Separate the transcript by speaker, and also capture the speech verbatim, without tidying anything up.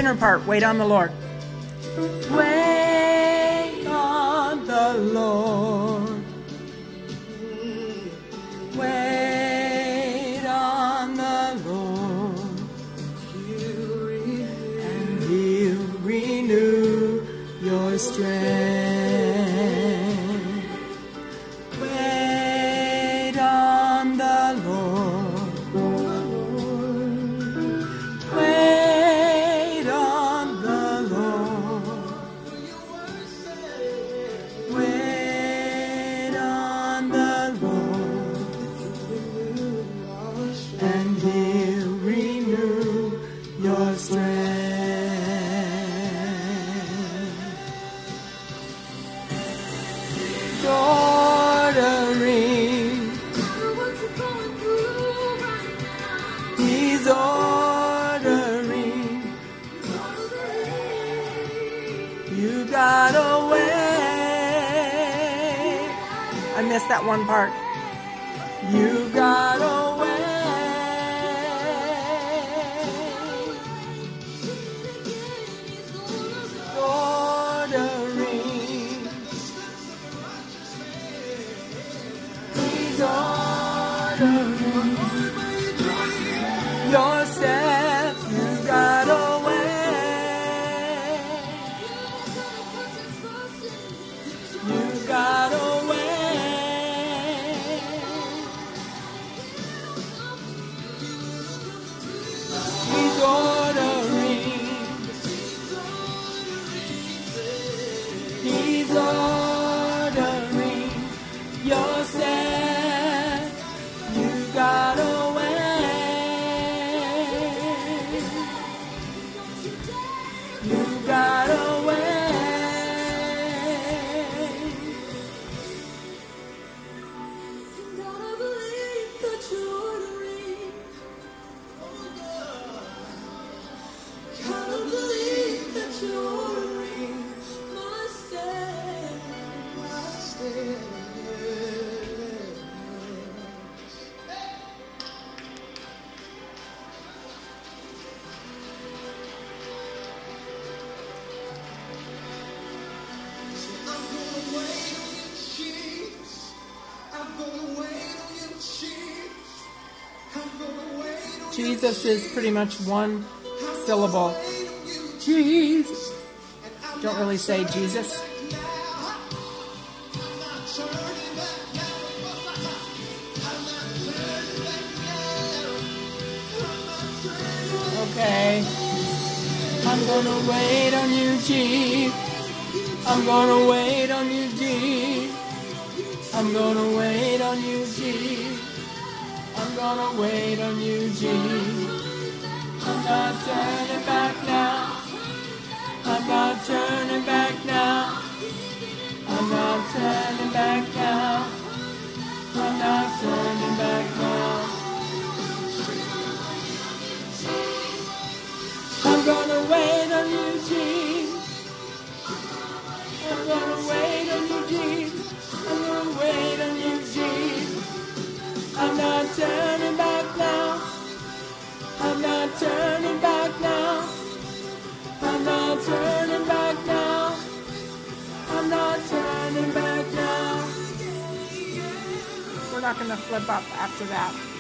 Speaker 1: beginner part. Wait on the Lord. Wait on the Lord. Wait on the Lord. And He'll renew your strength. Wait on the Lord. Wait on the Lord. Wait on the Lord. And He'll renew your strength. Ordering. He's ordering. You gotta wait. I missed that one part. You gotta wait. Ordering. He's ordering your steps. You gotta wait. You gotta wait. He's ordering. He's ordering your steps. You gotta wait. You gotta wait.
Speaker 2: Gotta believe that you're ordering. Gotta believe that you're ordering my steps. My steps. I'm gonna wait on you, Jesus. I'm gonna wait on you, Jesus. I'm gonna wait on you.
Speaker 1: Jesus is pretty much one syllable. Jesus. Don't really say Jesus. Okay. I'm gonna wait on you, Jesus. I'm gonna wait on you, Jesus. I'm gonna wait on you, Jesus. I'm gonna wait on you, Jesus. I'm not turning back now. I'm not turning back now. I'm not turning back now. I'm not turning back now. I'm gonna wait on you, Jesus. I'm gonna wait on you, Jesus. I'm gonna wait on you, Jesus. I'm not turning back now. I'm not turning back now. I'm not turning back now. I'm not turning back now. We're not going to flip up after that.